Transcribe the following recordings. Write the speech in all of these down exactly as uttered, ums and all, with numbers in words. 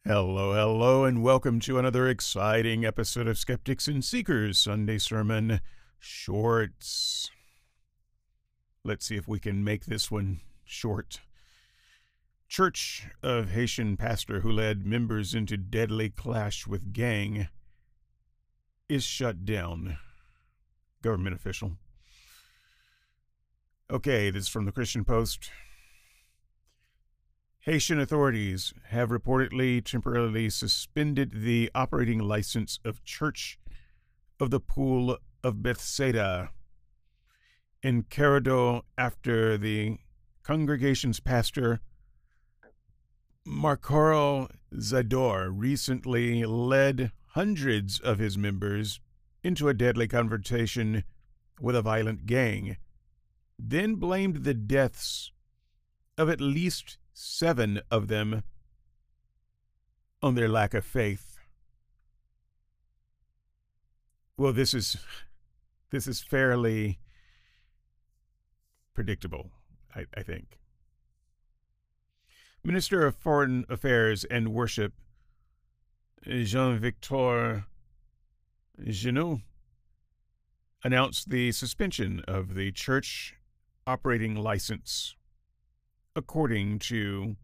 Hello, hello, and welcome to another exciting episode of Skeptics and Seekers Sunday Sermon Shorts. Let's see if we can make this one short. Church of Haitian pastor who led members into deadly clash with gang is shut down. Government official. Okay, this is from the Christian Post. Haitian authorities have reportedly temporarily suspended the operating license of Church of the Pool of Bethsaida in Carado after the congregation's pastor, Marcoro Zador, recently led hundreds of his members into a deadly confrontation with a violent gang, then blamed the deaths of at least seven of them on their lack of faith. Well, this is this is fairly predictable, I, I think. Minister of Foreign Affairs and Worship, Jean-Victor Genot, announced the suspension of the church operating license, according to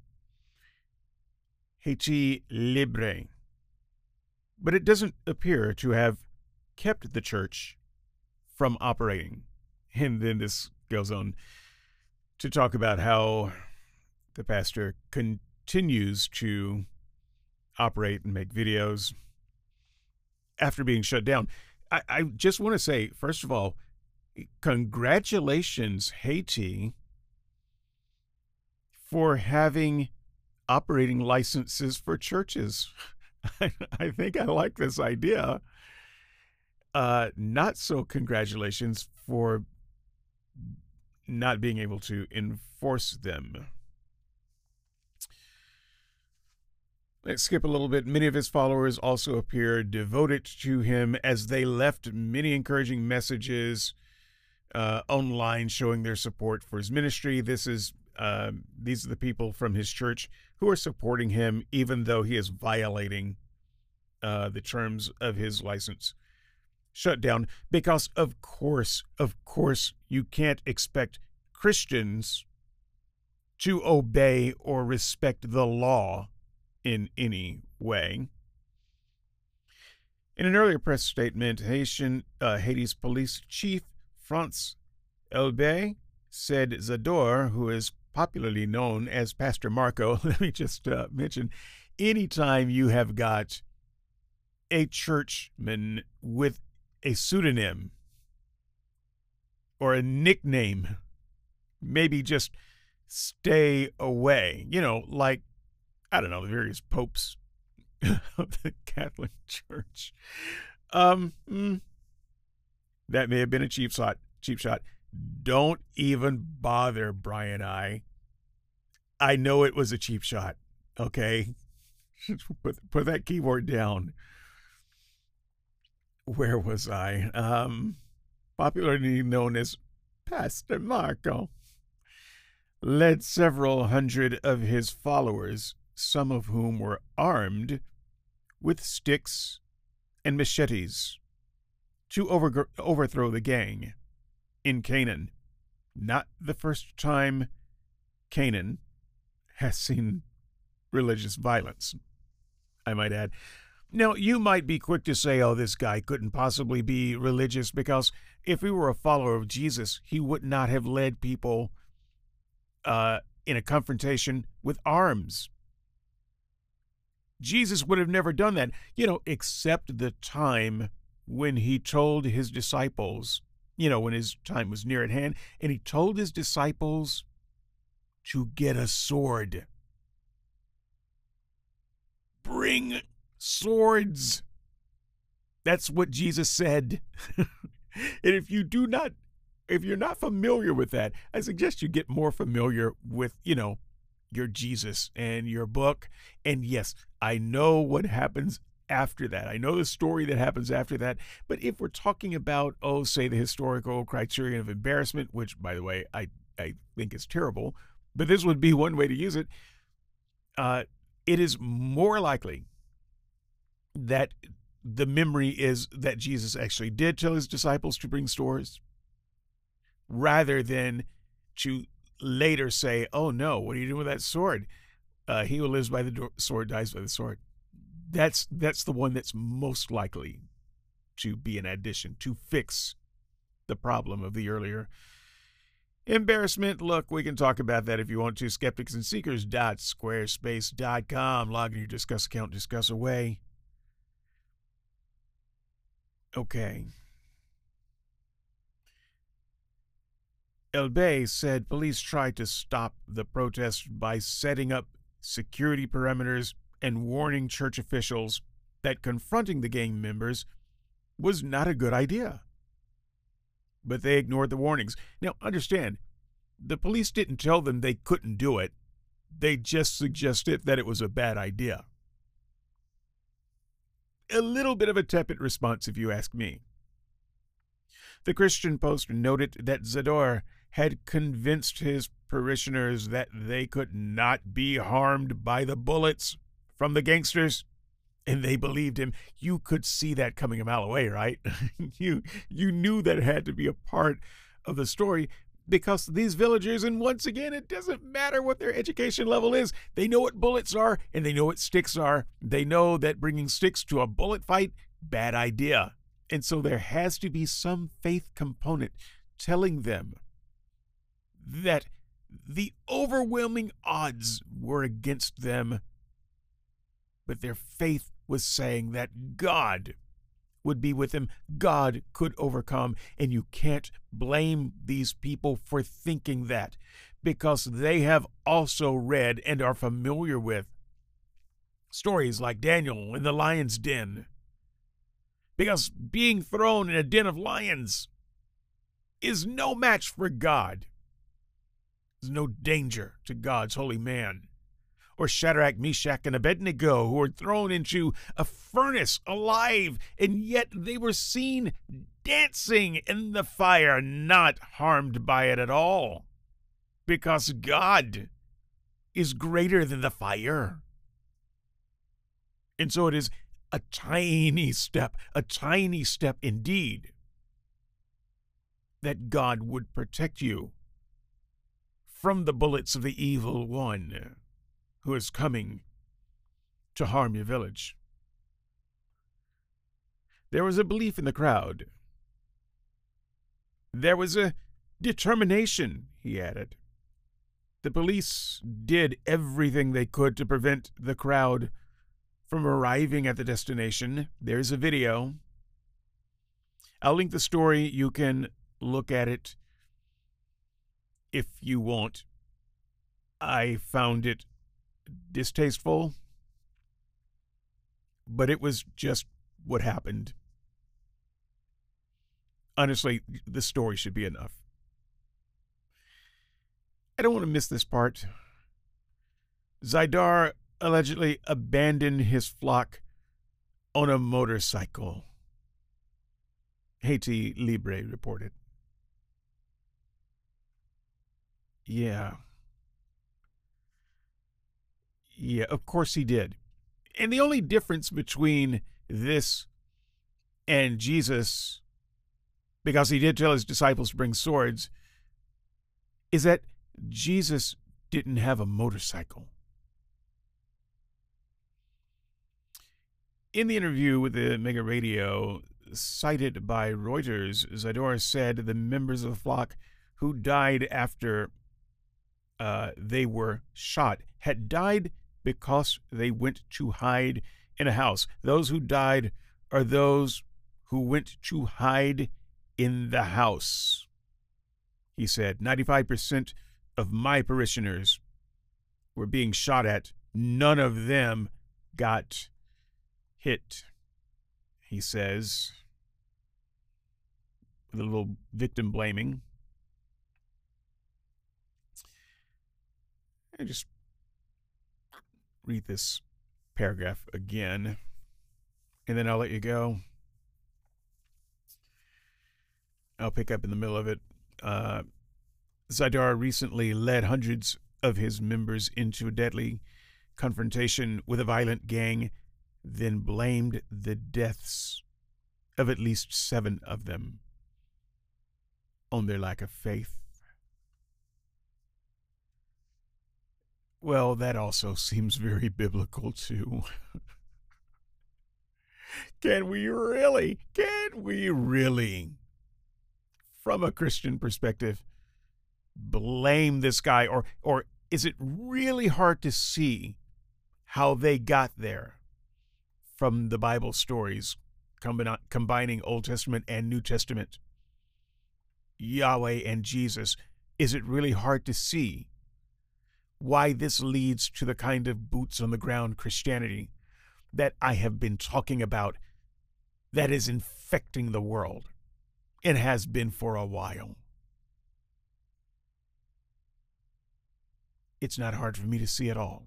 Haiti Libre. But it doesn't appear to have kept the church from operating. And then this goes on to talk about how the pastor continues to operate and make videos after being shut down. I, I just want to say, first of all, congratulations, Haiti, for having operating licenses for churches. I, I think I like this idea. Uh, not so congratulations for not being able to enforce them. Let's skip a little bit. Many of his followers also appear devoted to him as they left many encouraging messages uh, online showing their support for his ministry. This is Uh, these are the people from his church who are supporting him, even though he is violating uh, the terms of his license shutdown. Because, of course, of course, you can't expect Christians to obey or respect the law in any way. In an earlier press statement, Haitian, uh, Haiti's police chief, France Elbe, said Zador, who is popularly known as Pastor Marco, let me just uh, mention, anytime you have got a churchman with a pseudonym or a nickname, maybe just stay away. You know, like, I don't know, the various popes of the Catholic Church. Um, mm, that may have been a cheap shot. Cheap shot. Don't even bother, Brian I. I know it was a cheap shot, okay? put, put that keyboard down. Where was I? Um, popularly known as Pastor Marco, led several hundred of his followers, some of whom were armed with sticks and machetes, to over, overthrow the gang in Canaan. Not the first time Canaan has seen religious violence, I might add. Now, you might be quick to say, oh, this guy couldn't possibly be religious, because if he were a follower of Jesus, he would not have led people uh, in a confrontation with arms. Jesus would have never done that, you know, except the time when he told his disciples, you know, when his time was near at hand, and he told his disciples to get a sword. Bring swords. That's what Jesus said. And if you do not, if you're not familiar with that, I suggest you get more familiar with, you know, your Jesus and your book. And yes, I know what happens after that. I know the story that happens after that. But if we're talking about, oh, say the historical criterion of embarrassment, which, by the way, I, I think is terrible, but this would be one way to use it. Uh, it is more likely that the memory is that Jesus actually did tell his disciples to bring swords, rather than to later say, oh no, what are you doing with that sword? Uh, he who lives by the sword dies by the sword. That's, that's the one that's most likely to be an addition, to fix the problem of the earlier embarrassment. Look, we can talk about that if you want to. skeptics and seekers dot squarespace dot com. Log in your Disqus account, discuss away. Okay. El Bay said police tried to stop the protest by setting up security perimeters and warning church officials that confronting the gang members was not a good idea. But they ignored the warnings. Now, understand, the police didn't tell them they couldn't do it. They just suggested that it was a bad idea. A little bit of a tepid response, if you ask me. The Christian Post noted that Zador had convinced his parishioners that they could not be harmed by the bullets from the gangsters, and they believed him. You could see that coming a mile away, right? you, you knew that had to be a part of the story, because these villagers, and once again, it doesn't matter what their education level is, they know what bullets are, and they know what sticks are. They know that bringing sticks to a bullet fight, bad idea. And so there has to be some faith component telling them that the overwhelming odds were against them, but their faith was saying that God would be with them. God could overcome, and you can't blame these people for thinking that, because they have also read and are familiar with stories like Daniel in the lion's den. Because being thrown in a den of lions is no match for God. There's no danger to God's holy man. Or Shadrach, Meshach, and Abednego, who were thrown into a furnace alive, and yet they were seen dancing in the fire, not harmed by it at all, because God is greater than the fire. And so it is a tiny step, a tiny step indeed, that God would protect you from the bullets of the evil one who is coming to harm your village. There was a belief in the crowd. There was a determination, he added. The police did everything they could to prevent the crowd from arriving at the destination. There's a video. I'll link the story. You can look at it if you want. I found it distasteful, but it was just what happened. Honestly, the story should be enough. I don't want to miss this part. Zador allegedly abandoned his flock on a motorcycle, Haiti Libre reported. Yeah. Yeah, of course he did. And the only difference between this and Jesus, because he did tell his disciples to bring swords, is that Jesus didn't have a motorcycle. In the interview with the Mega Radio, cited by Reuters, Zador said the members of the flock who died after uh, they were shot had died because they went to hide in a house. Those who died are those who went to hide in the house. He said, ninety-five percent of my parishioners were being shot at. None of them got hit, he says, with a little victim blaming. I just read this paragraph again, and then I'll let you go. I'll pick up in the middle of it. Uh, Zador recently led hundreds of his members into a deadly confrontation with a violent gang, then blamed the deaths of at least seven of them on their lack of faith. Well, that also seems very biblical, too. Can we really, can we really, from a Christian perspective, blame this guy? Or, or is it really hard to see how they got there from the Bible stories, combining Old Testament and New Testament, Yahweh and Jesus? Is it really hard to see why this leads to the kind of boots-on-the-ground Christianity that I have been talking about that is infecting the world and has been for a while? It's not hard for me to see at all.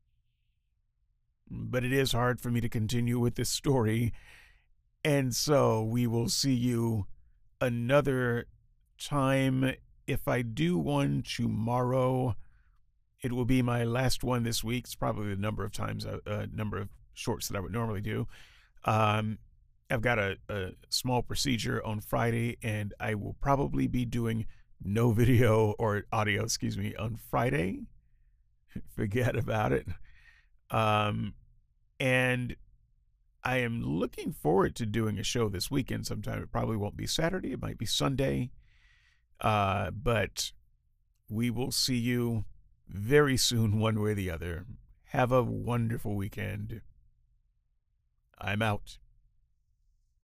But it is hard for me to continue with this story. And so we will see you another time. If I do one tomorrow, it will be my last one this week. It's probably the number of times, a uh, number of shorts that I would normally do. Um, I've got a, a small procedure on Friday, and I will probably be doing no video or audio, excuse me, on Friday. Forget about it. Um, and I am looking forward to doing a show this weekend sometime. It probably won't be Saturday. It might be Sunday. Uh, but we will see you very soon, one way or the other. Have a wonderful weekend. I'm out.